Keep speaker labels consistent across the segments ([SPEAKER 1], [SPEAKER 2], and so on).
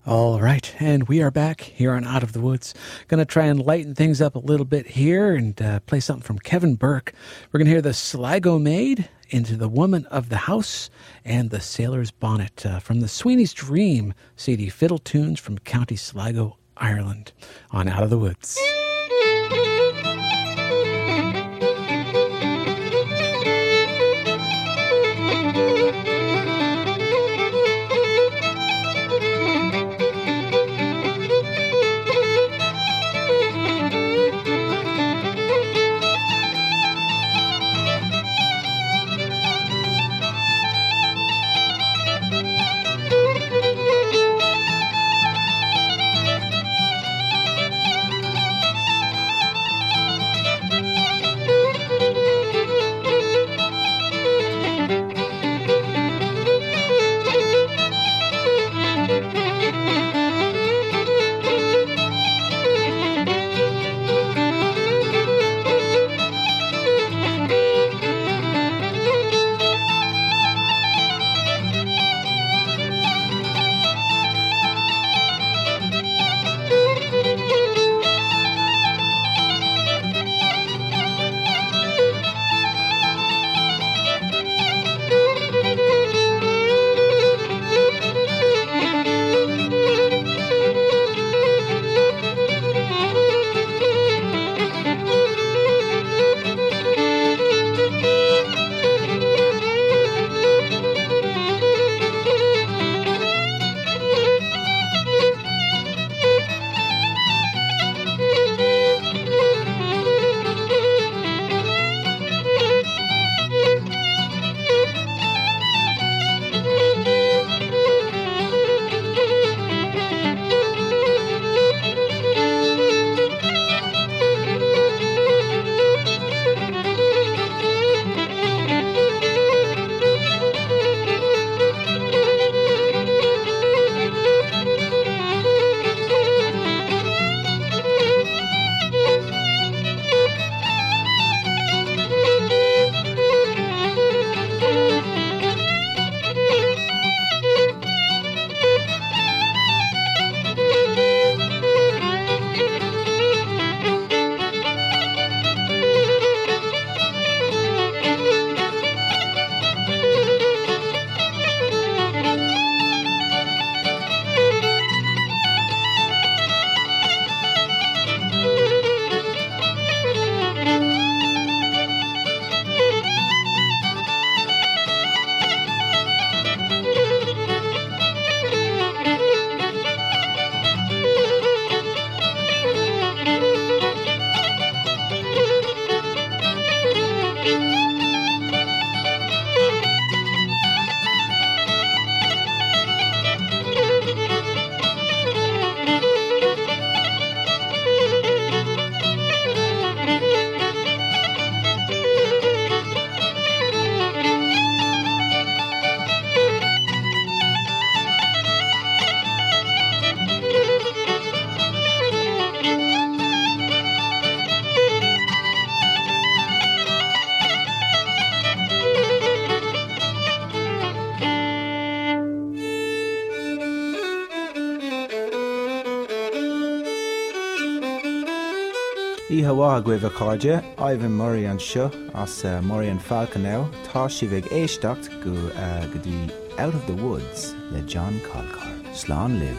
[SPEAKER 1] All right, and we are back here on Out of the Woods. Going to try and lighten things up a little bit here and play something from Kevin Burke. We're going to hear the Sligo Maid, Into the Woman of the House, and the Sailor's Bonnet from the Sweeney's Dream CD, Fiddle Tunes from County Sligo, Ireland, on Out of the Woods.
[SPEAKER 2] Ihawa Guiva Cardia, Ivan Murray and Shu, as Murray and Falconel, Tashivig Eishtacht, Gudi Out of the Woods, Le John Colcar, Slán Live.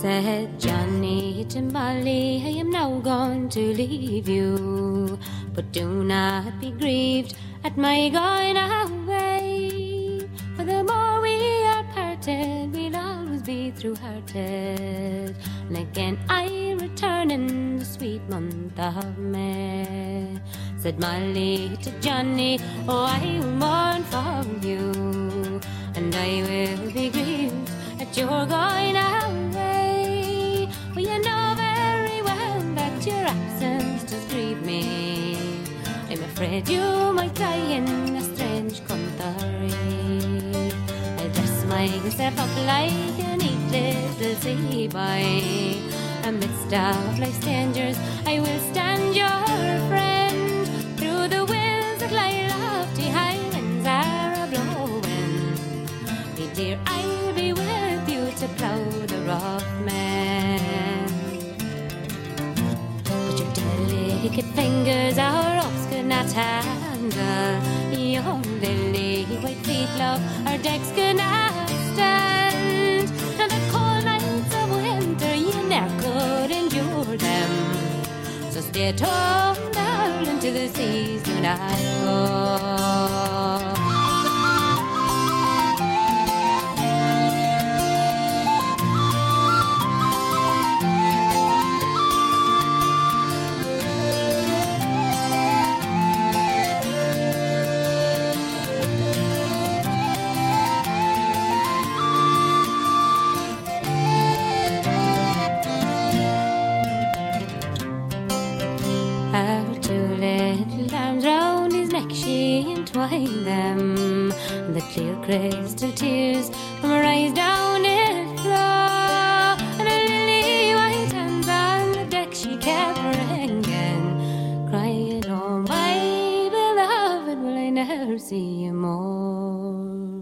[SPEAKER 3] Said Johnny to Molly, I am now going to leave you, but do not be grieved at my going away. For the more we are parted, we'll always be through-hearted. And again I'll return in the sweet month of May. Said Molly to Johnny, oh, I will mourn for you, and I will be grieved at your going away. Well, you know very well that your absence does grieve me. I'm afraid you might die in a strange country. I'll dress myself up like a neat little sea boy. Amidst of life's dangers, I will stand your friend. Through the winds that lie lofty, high winds are a-blowing. Me dear, I'll be with you to plough the rough man. But your delicate fingers our ropes could not handle. Your lily white feet, love, our decks could not stand. And the cold nights of winter, you never could endure them. So stay at home, darling, till the seas do not go. Entwine them, the clear crystal tears from her eyes down it flow, and her lily white hands on the deck she kept ringing, crying, oh my beloved, will I never see you more.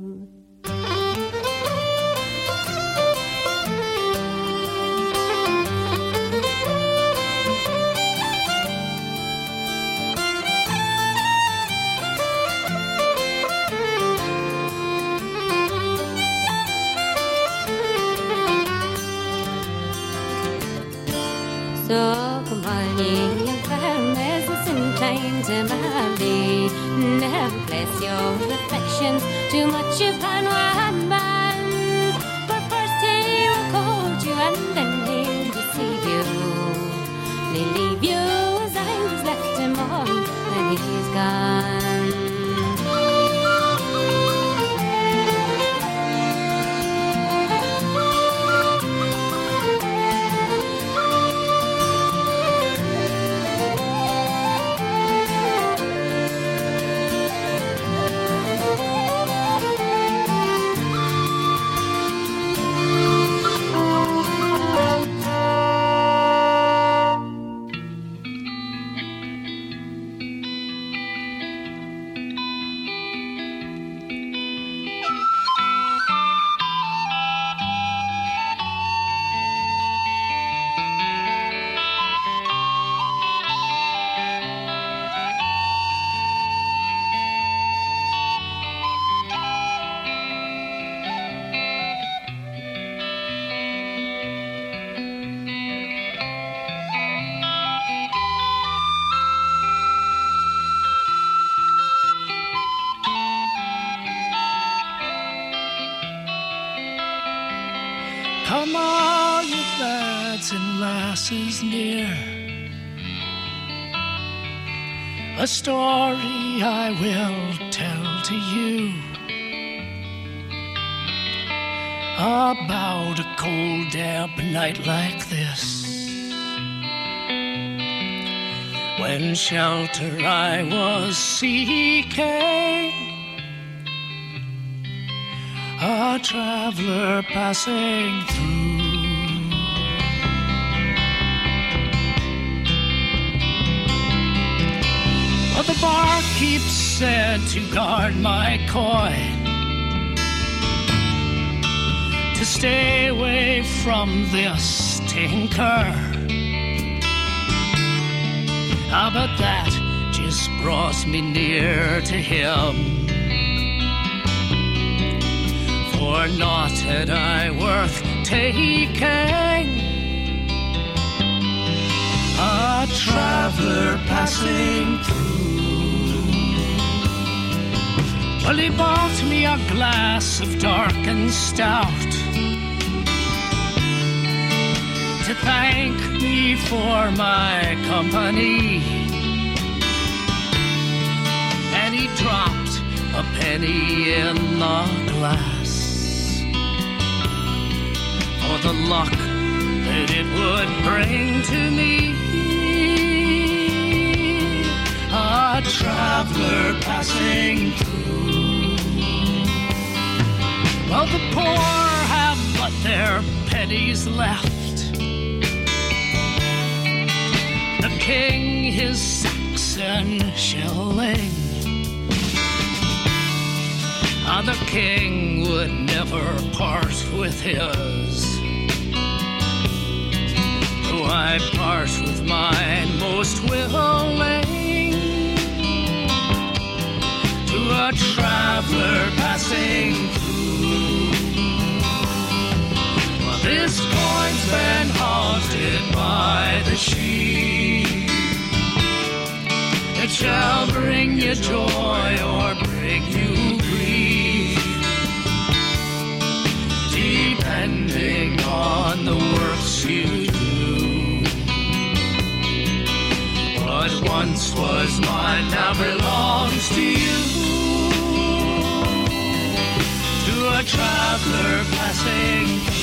[SPEAKER 3] So come on, ye young farmers, inclined to Molly, never place your affections too much upon one man. For first he will court you, and then he'll deceive you. He'll leave you as I was left him on when he's gone.
[SPEAKER 4] Come all you lads and lasses near, a story I will tell to you about a cold damp night like this, when shelter I was seeking, a traveler passing through. But the barkeep said to guard my coin, to stay away from this stinker. But that just brought me near to him. For naught had I worth taking. A traveler passing through. Well, he bought me a glass of dark and stout to thank me for my company. And he dropped a penny in the glass for the luck that it would bring to me. A traveler passing through. Well, the poor have but their pennies left. The king his Saxon shilling. The king would never part with his. Though I part with mine most willing. To a traveler passing through. Well, this coin's been haunted by the sheep. It shall bring you joy or bring you grief, depending on the works you do. What once was mine now belongs to you. To a traveler passing through.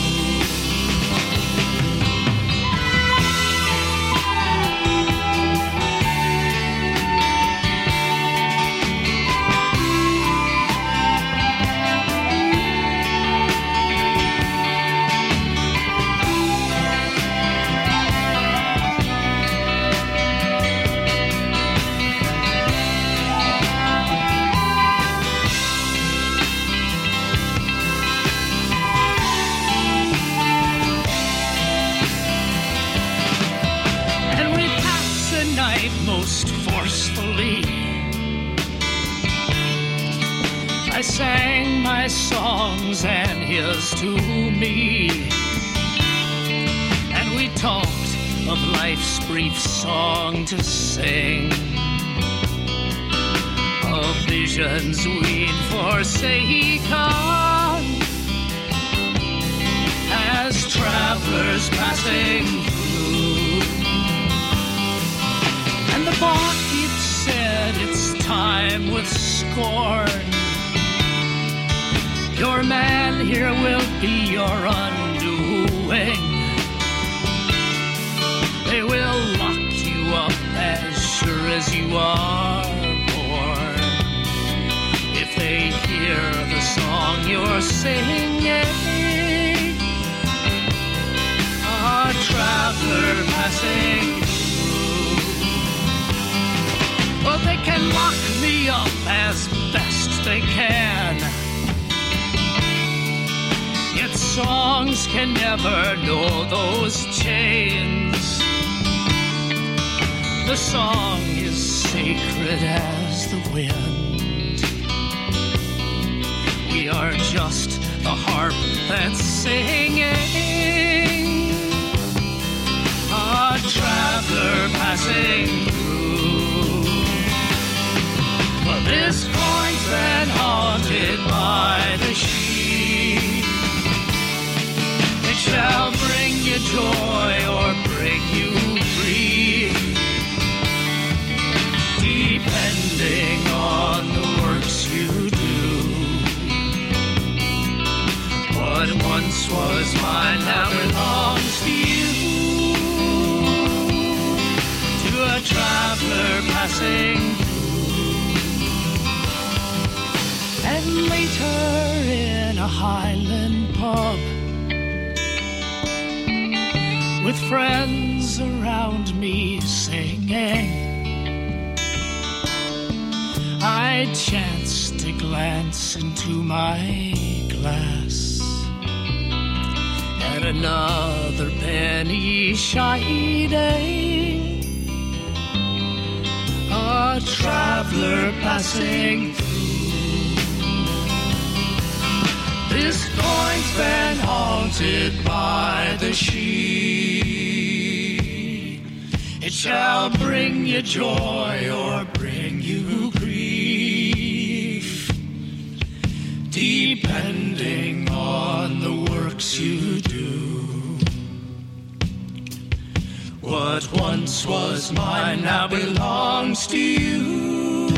[SPEAKER 4] Most forcefully, I sang my songs and his to me, and we talked of life's brief song to sing, of visions we'd forsaken as travelers passing through. And the barkeep said it's time with scorn. Your man here will be your undoing. They will lock you up as sure as you are born. If they hear the song you're singing, a traveler passing. Well, they can lock me up as best they can, yet songs can never know those chains. The song is sacred as the wind. We are just the harp that's singing. A traveler passing through. Well, this coin's been haunted by the sheep. It shall bring you joy or bring you grief, depending on the works you do. What once was mine now belongs to you. To a traveler passing through. And later in a Highland pub, with friends around me singing, I chanced to glance into my glass at another penny shining, a traveler passing through. This coin's been haunted by the sheet. It shall bring you joy or bring you grief, depending on the works you do. What once was mine now belongs to you,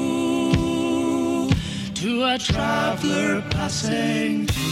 [SPEAKER 4] to a traveler passing through.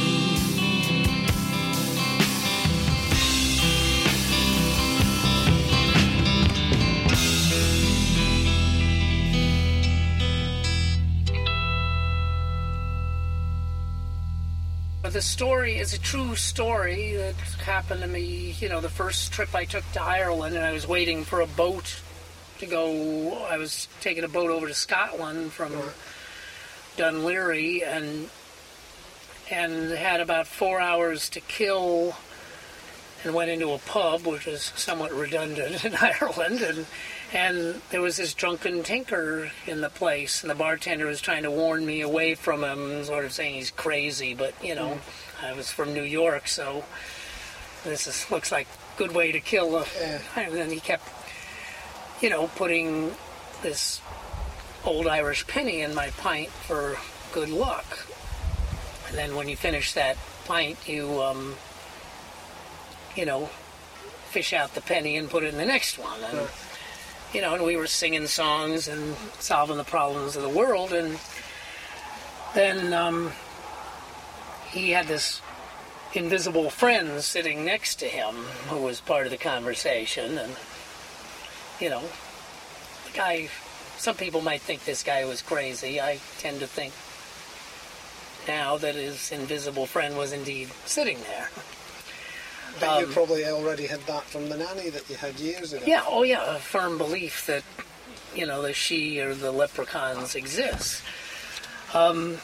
[SPEAKER 5] The story is a true story that happened to me, the first trip I took to Ireland, and I was waiting for a boat to go. I was taking a boat over to Scotland from Dunleary and had about 4 hours to kill, and went into a pub, which is somewhat redundant in Ireland, and there was this drunken tinker in the place, and the bartender was trying to warn me away from him, sort of saying he's crazy, but, I was from New York, so looks like a good way to kill and then he kept, putting this old Irish penny in my pint for good luck. And then when you finish that pint, you, fish out the penny and put it in the next one. And, and we were singing songs and solving the problems of the world. And then he had this invisible friend sitting next to him who was part of the conversation. And, the guy, some people might think this guy was crazy. I tend to think now that his invisible friend was indeed sitting there.
[SPEAKER 6] But you probably already had that from the nanny that you had years ago.
[SPEAKER 5] Yeah, a firm belief that, the she or the leprechauns exist. And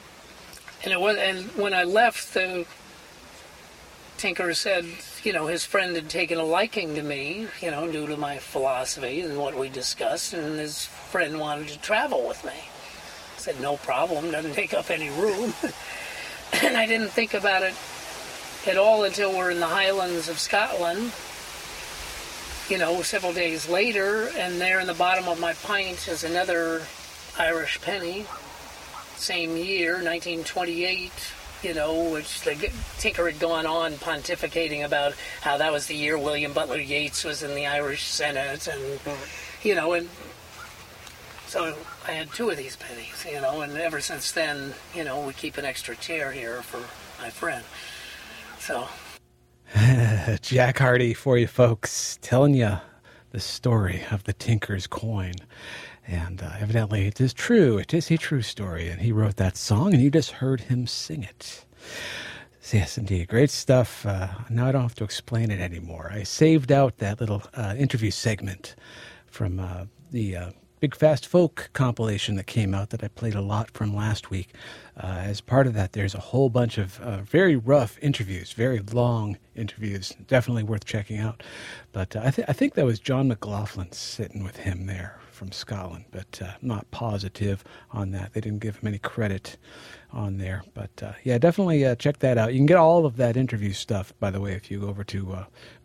[SPEAKER 5] when I left, the tinker said, his friend had taken a liking to me, due to my philosophy and what we discussed, and his friend wanted to travel with me. I said, no problem, doesn't take up any room. And I didn't think about it at all until we're in the Highlands of Scotland, several days later, and there in the bottom of my pint is another Irish penny, same year, 1928, which the tinker had gone on pontificating about how that was the year William Butler Yeats was in the Irish Senate, and, and so I had two of these pennies, and ever since then, we keep an extra chair here for my friend. So,
[SPEAKER 1] Jack Hardy for you folks, telling you the story of the Tinker's coin. And evidently it is true. It is a true story. And he wrote that song, and you just heard him sing it. So yes, indeed. Great stuff. Now I don't have to explain it anymore. I saved out that little interview segment from the Big Fast Folk compilation that came out that I played a lot from last week. As part of that, there's a whole bunch of very rough interviews, very long interviews, definitely worth checking out. But I think that was John McLaughlin sitting with him there from Scotland, but I'm not positive on that. They didn't give him any credit on there. But yeah, definitely check that out. You can get all of that interview stuff, by the way, if you go over to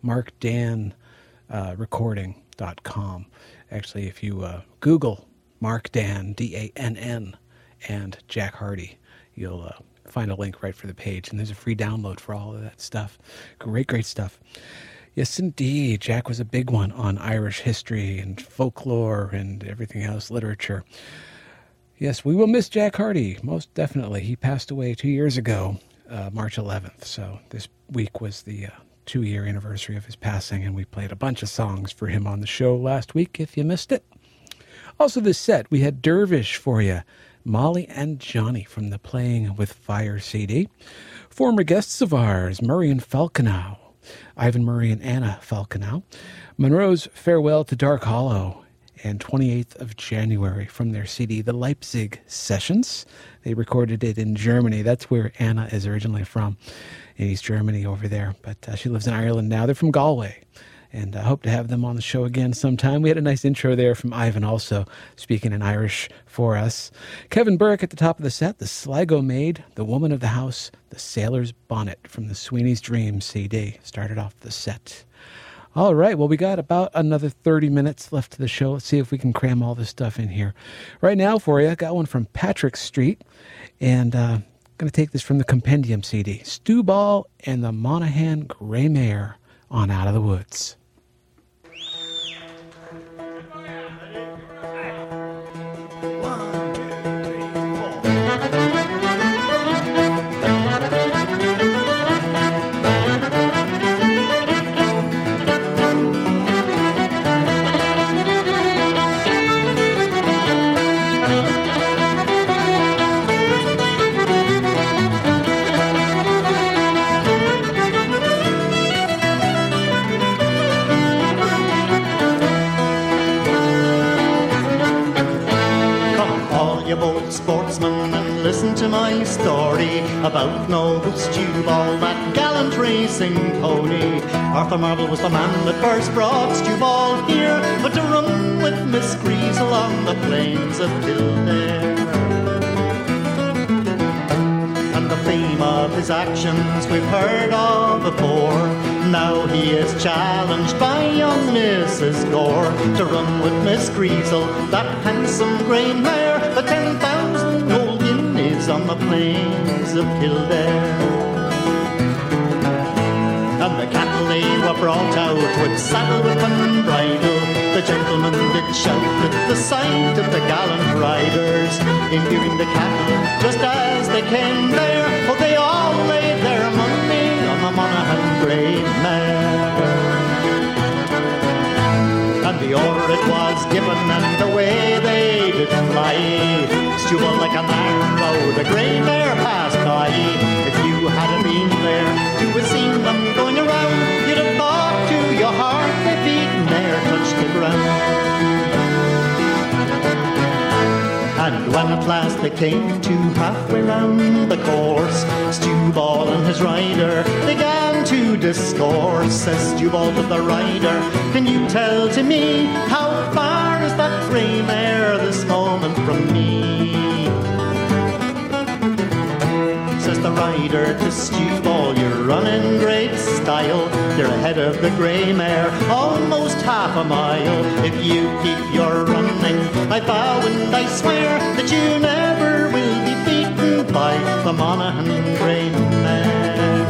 [SPEAKER 1] markdanrecording.com. Actually, if you Google Mark Dan, D-A-N-N, and Jack Hardy, you'll find a link right for the page. And there's a free download for all of that stuff. Great, great stuff. Yes, indeed. Jack was a big one on Irish history and folklore and everything else, literature. Yes, we will miss Jack Hardy, most definitely. He passed away 2 years ago, March 11th. So this week was the 2-year anniversary of his passing, and we played a bunch of songs for him on the show last week, if you missed it. Also this set, we had Dervish for you, Molly and Johnny from the Playing with Fire CD. Former guests of ours, Murray and Falconeau, Ivan Murray and Anna Falconeau, Monroe's Farewell to Dark Hollow, and 28th of January from their CD, The Leipzig Sessions. They recorded it in Germany. That's where Anna is originally from, in East Germany over there. But she lives in Ireland now. They're from Galway. And I hope to have them on the show again sometime. We had a nice intro there from Ivan also, speaking in Irish for us. Kevin Burke at the top of the set, the Sligo Maid, the Woman of the House, the Sailor's Bonnet from the Sweeney's Dream CD started off the set. All right, well, we got about another 30 minutes left to the show. Let's see if we can cram all this stuff in here. Right now for you, I got one from Patrick Street, and I'm going to take this from the Compendium CD, Stu Ball and the Monaghan Grey Mare on Out of the Woods.
[SPEAKER 7] Sportsman, and listen to my story about noble Stu Ball, that gallant racing pony. Arthur Marble was the man that first brought Stu Ball here, but to run with Miss Greaves along the plains of Kildare. And the fame of his actions we've heard of before. Now he is challenged by young Mrs. Gore to run with Miss Greasel, that handsome grey mare, the 10,000 gold guineas on the plains of Kildare. And the cattle they were brought out with saddle, whip and bridle. The gentlemen did shout at the sight of the gallant riders, imbuing the cattle just as they came there. Oh, they all laid their money on the Monaghan Grey Mare. And the order it was given, and away they did fly. Stu Ball like an arrow, the grey mare passed by. If you hadn't been there to have seen them going around, you'd have thought to your heart they beat mare touched the ground. And when at last they came to halfway round the course, Stu Ball and his rider began to discourse. Says Stu Ball to the rider, can you tell to me how far is that grey mare this moment from me? Says the rider to Stu Ball, you're running great style. You're ahead of the grey mare, almost half a mile. If you keep your running, I vow and I swear that you never will be beaten by the Monaghan Grey Mare.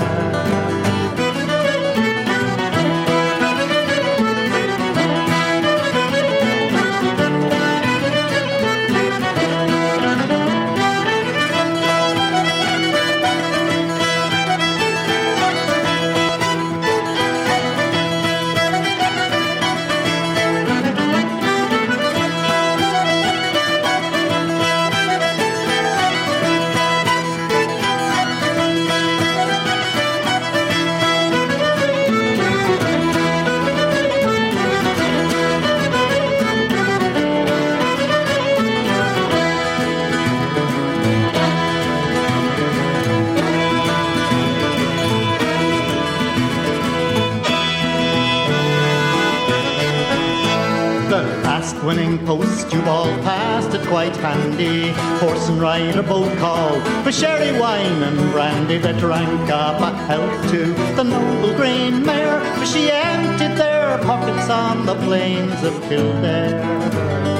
[SPEAKER 7] Winning post, Stu Ball passed it quite handy. Horse and rider both called for sherry, wine and brandy. They drank up a health to the noble grey mare, for she emptied their pockets on the plains of Kildare.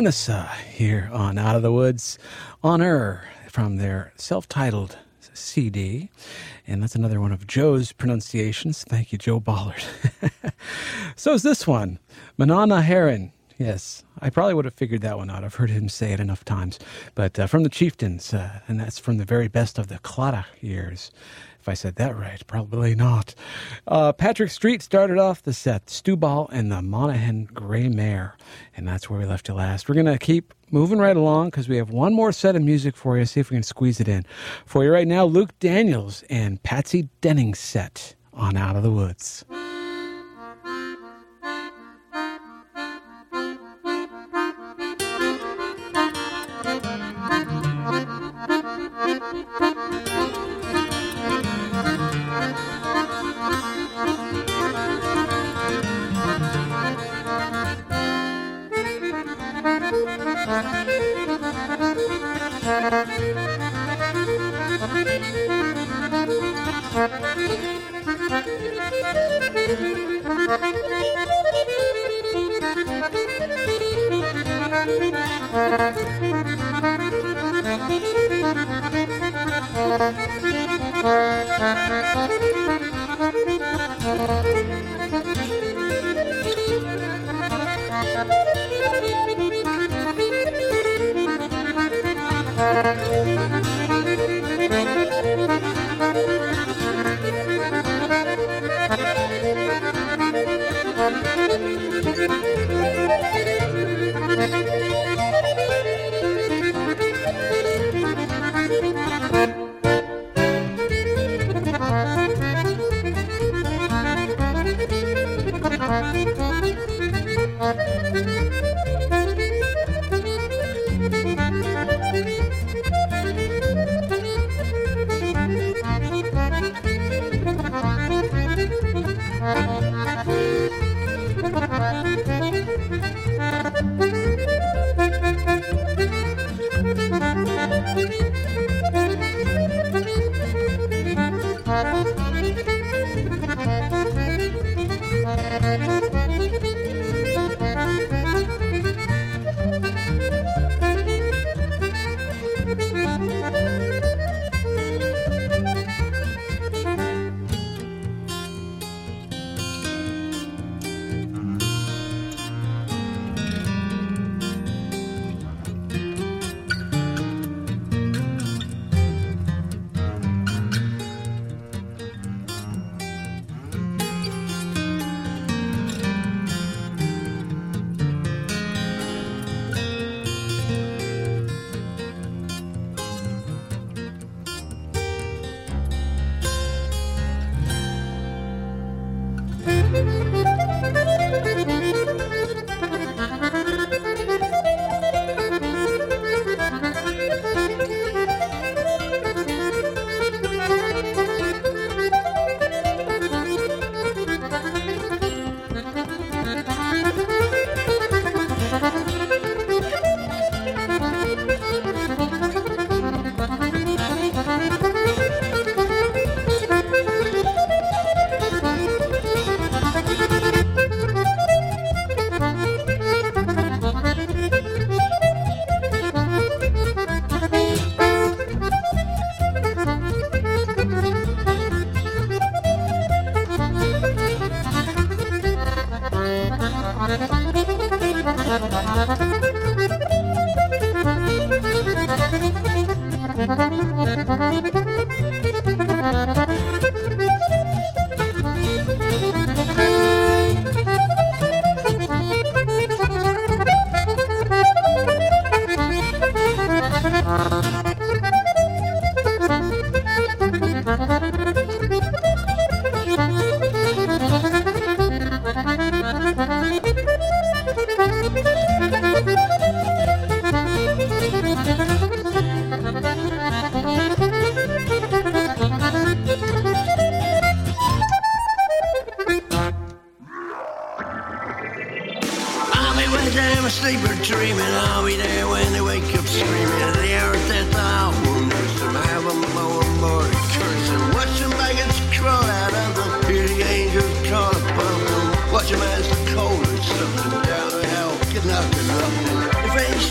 [SPEAKER 1] Onessa here on Out of the Woods Honor from their self-titled CD. And that's another one of Joe's pronunciations. Thank you, Joe Ballard. So is this one, Manana Heron. Yes, I probably would have figured that one out. I've heard him say it enough times. But from the Chieftains, and that's from the very best of the Claddagh years. If I said that right, probably not. Patrick Street started off the set, Stu Ball and the Monaghan Grey Mare. And that's where we left you last. We're going to keep moving right along because we have one more set of music for you. See if we can squeeze it in. For you right now, Luke Daniels and Patsy Denning's set on Out of the Woods.
[SPEAKER 8] Watch him as the cold and something down the hell, get nothing. If ain't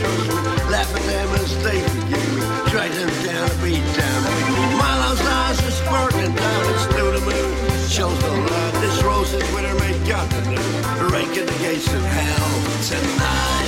[SPEAKER 8] shows me. Laugh at them as they forgive me. Drag them down and beat down with me. Milo's eyes are sparkling diamonds through the moon. Shows no light. This rose is winter made God to know. Breaking the gates of hell tonight.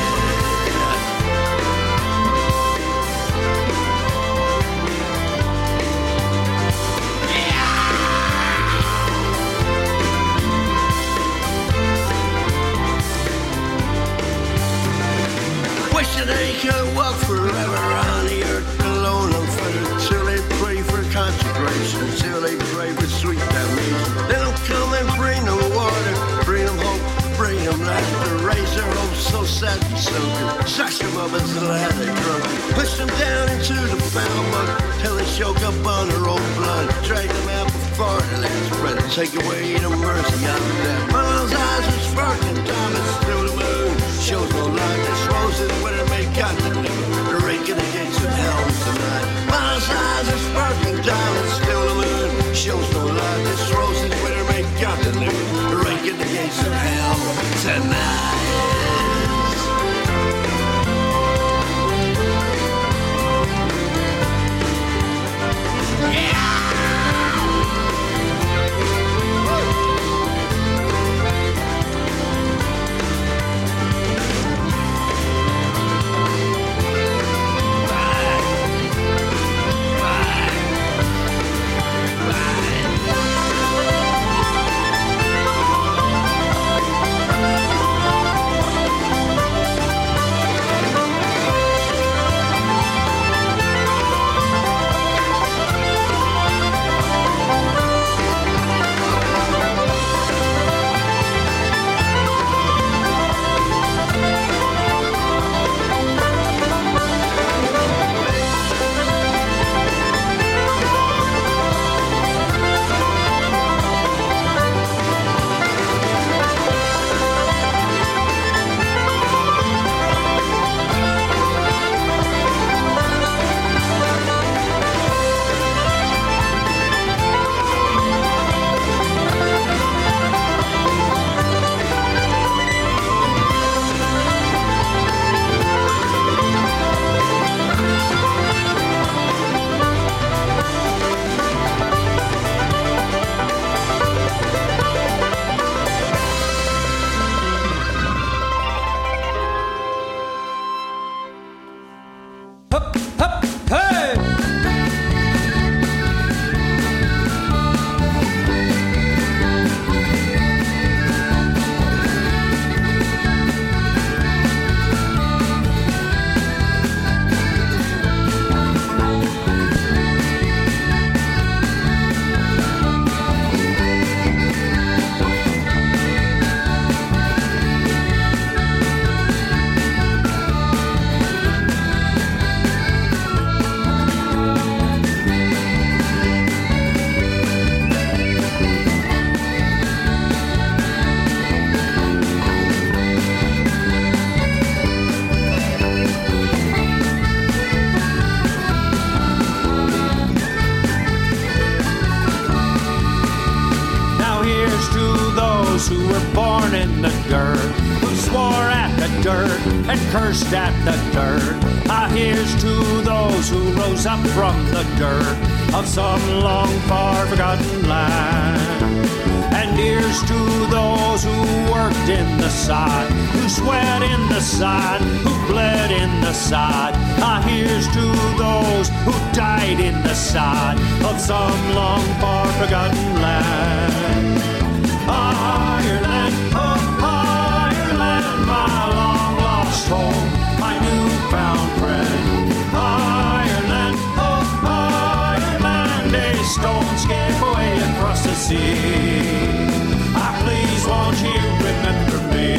[SPEAKER 8] Wishing they could walk forever on the earth alone, unfettered, till they pray for consecration, till they pray for sweet damnation. They don't come and bring them water, bring them hope, bring them laughter, raise their hopes so sad and sunken, suck them up until they're drunken, push them down into the foul mud, till they choke up on their own blood, drag them out before the last breath, take away the mercy of death. Milo's eyes are sparkling diamonds through the moon, shows no light. This rose is winter made God deliver. They're raking the gates of hell tonight. Milo's eyes are sparkling diamonds through the moon, shows no light. This rose is winter made God deliver. They're raking the gates of hell tonight.
[SPEAKER 9] who were born in the dirt, who swore at the dirt and cursed at the dirt. Ah, here's to those who rose up from the dirt of some long far forgotten land. And here's to those who worked in the sod, who sweat in the sod, who bled in the sod. Ah, here's to those who died in the sod of some long far forgotten land. Ireland, oh Ireland, my long lost home, my newfound friend. Ireland, oh Ireland, a stone's skip away across the sea. Ah, please won't you remember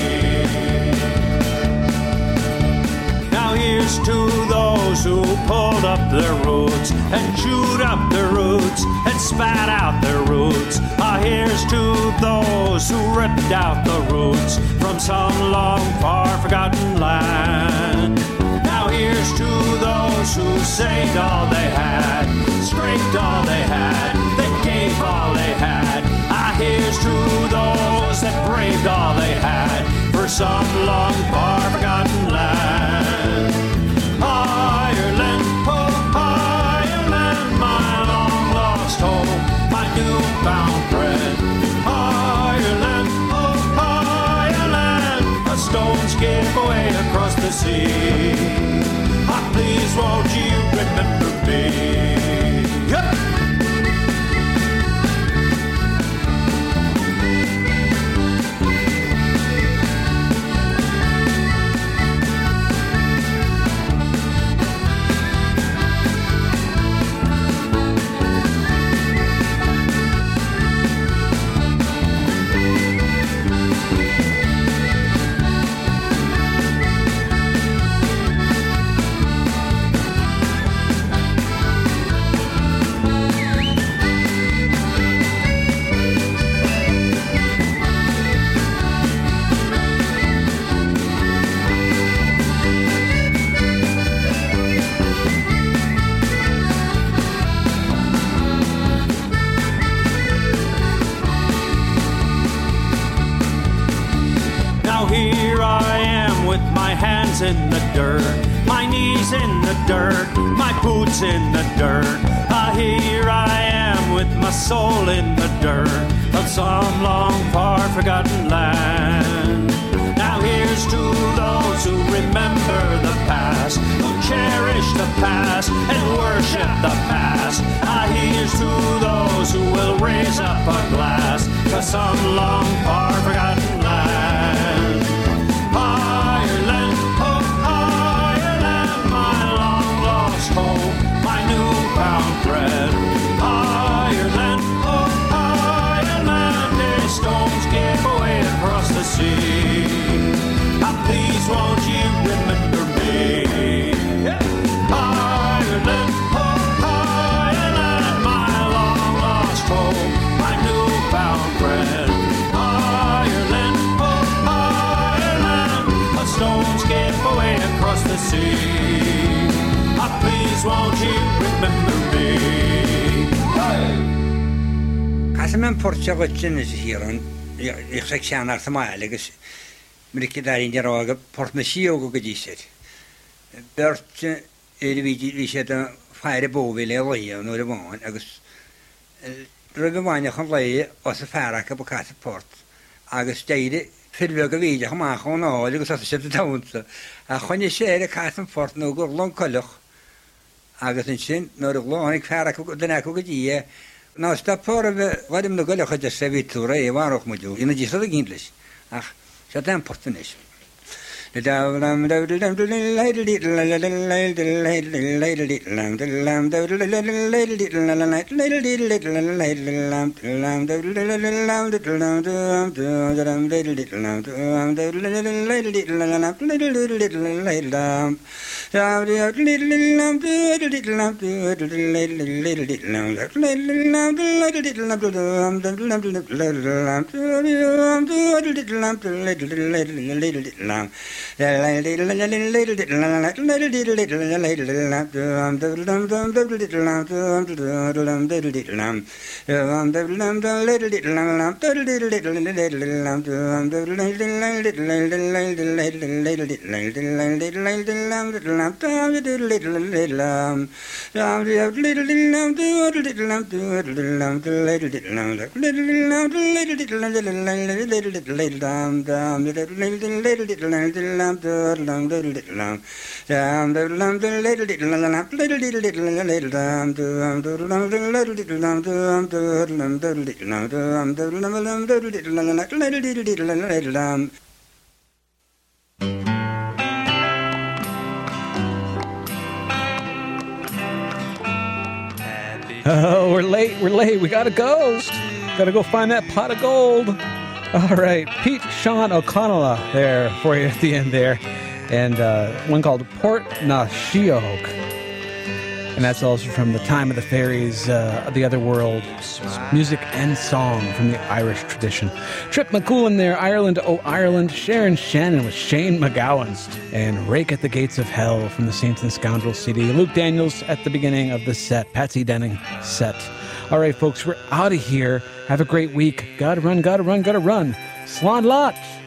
[SPEAKER 9] me? Now here's to those who pulled up their roots and chewed up their roots and spat out their roots. Ah, here's to those who ripped out the roots from some long far forgotten land. Now here's to those who saved all they had, scraped all they had, they gave all they had. Ah, here's to those that braved all they had for some long far forgotten land. hands in the dirt, my knees in the dirt, my boots in the dirt. Here I am with my soul in the dirt of some long, far forgotten land. Now here's to those who remember the past, who cherish the past and worship the past. Here's to those who will raise up a glass to some long, far forgotten land. Ireland, oh Ireland, my long lost home, my new-found friend. Ireland, oh Ireland, a stone's give away across the sea. Please won't you remember me? Ireland, oh Ireland, my long lost home, my new-found friend. Ireland, oh Ireland, a stone's give away across the sea. Please won't you remember me?
[SPEAKER 10] Kasamen portçalıçın hiran, yıksekşanar samayalıgız. Mülkidarin yarağı portnaşiyogu gidişer. Dört elvicilişede fayre bovile alıyor nurban agus. Rögvanya xallayı osu faraka bu kası port. Agus deydi filvöge vija xama xona agus asışıdı tavunsa. Xoni şehre kasım port nugurlon koluk. Agus için nurglon hanik faraka danaku gidiye. Nasta por ve vadim nuguluk hada sevitura evarok mudu. İna cisada gindliş. Şadan portuneş.
[SPEAKER 1] Oh, we're late. We gotta go. Gotta go find that pot of gold. All right, Pete Sean O'Connell there for you at the end there. And one called Port na Sheohog. And that's also from the Time of the Fairies of the Other World. Music and song from the Irish tradition. Trip McCoolin there, Ireland, oh Ireland. Sharon Shannon with Shane McGowan. And Rake at the Gates of Hell from the Saints and Scoundrels CD. Luke Daniels at the beginning of the set. Patsy Denning set. All right, folks, we're out of here. Have a great week. Gotta run. Slán lot.